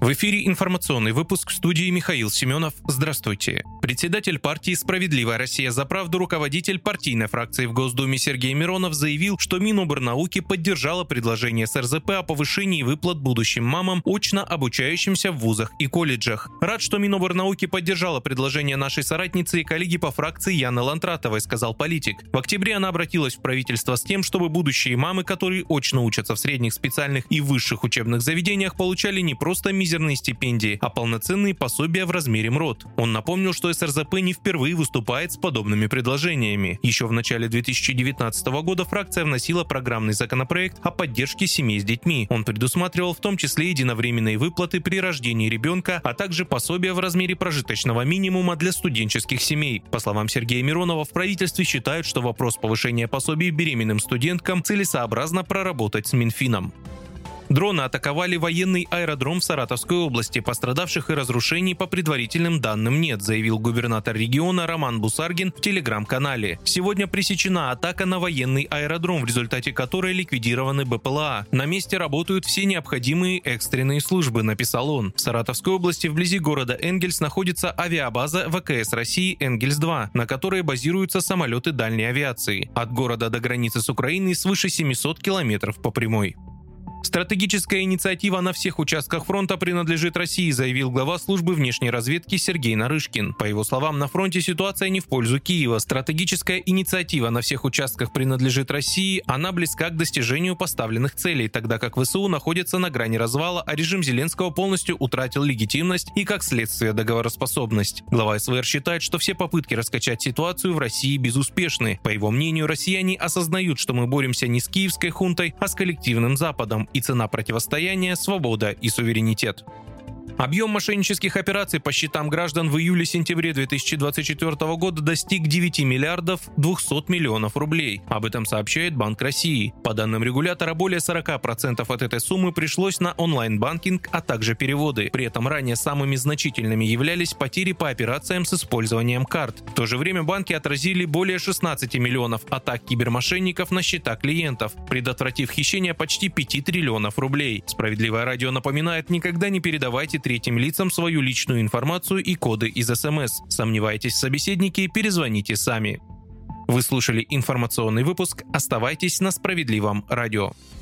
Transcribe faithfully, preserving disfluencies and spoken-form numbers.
В эфире информационный выпуск, в студии Михаил Семенов. Здравствуйте. Председатель партии «Справедливая Россия за правду», руководитель партийной фракции в Госдуме Сергей Миронов заявил, что Минобрнауки поддержало предложение эс эр зэ пэ о повышении выплат будущим мамам, очно обучающимся в вузах и колледжах. Рад, что Минобрнауки поддержало предложение нашей соратницы и коллеги по фракции Яны Лантратовой, сказал политик. В октябре она обратилась в правительство с тем, чтобы будущие мамы, которые очно учатся в средних, специальных и высших учебных заведениях, получали не просто мизерные стипендии, а полноценные пособия в размере МРОТ. Он напомнил, что эс эр зэ пэ не впервые выступает с подобными предложениями. Еще в начале две тысячи девятнадцатого года фракция вносила программный законопроект о поддержке семей с детьми. Он предусматривал в том числе единовременные выплаты при рождении ребенка, а также пособия в размере прожиточного минимума для студенческих семей. По словам Сергея Миронова, в правительстве считают, что вопрос повышения пособий беременным студенткам целесообразно проработать с Минфином. Дроны атаковали военный аэродром в Саратовской области. Пострадавших и разрушений по предварительным данным нет, заявил губернатор региона Роман Бусаргин в телеграм-канале. Сегодня пресечена атака на военный аэродром, в результате которой ликвидированы бэ пэ эл а. На месте работают все необходимые экстренные службы, написал он. В Саратовской области вблизи города Энгельс находится авиабаза вэ ка эс России Энгельс два, на которой базируются самолеты дальней авиации. От города до границы с Украиной свыше семисот километров по прямой. Стратегическая инициатива на всех участках фронта принадлежит России, заявил глава службы внешней разведки Сергей Нарышкин. По его словам, на фронте ситуация не в пользу Киева. Стратегическая инициатива на всех участках принадлежит России, она близка к достижению поставленных целей, тогда как вэ эс у находится на грани развала, а режим Зеленского полностью утратил легитимность и, как следствие, договороспособность. Глава эс вэ эр считает, что все попытки раскачать ситуацию в России безуспешны. По его мнению, россияне осознают, что мы боремся не с киевской хунтой, а с коллективным Западом. И цена противостояния – свобода и суверенитет. Объем мошеннических операций по счетам граждан в июле-сентябре две тысячи двадцать четвёртого года достиг девяти миллиардов двухсот миллионов рублей. Об этом сообщает Банк России. По данным регулятора, более сорока процентов от этой суммы пришлось на онлайн-банкинг, а также переводы. При этом ранее самыми значительными являлись потери по операциям с использованием карт. В то же время банки отразили более шестнадцати миллионов атак кибермошенников на счета клиентов, предотвратив хищение почти пяти триллионов рублей. Справедливое радио напоминает: никогда не передавайте третьим лицам свою личную информацию и коды из эс эм эс. Сомневаетесь в собеседнике? Перезвоните сами. Вы слушали информационный выпуск. Оставайтесь на Справедливом радио.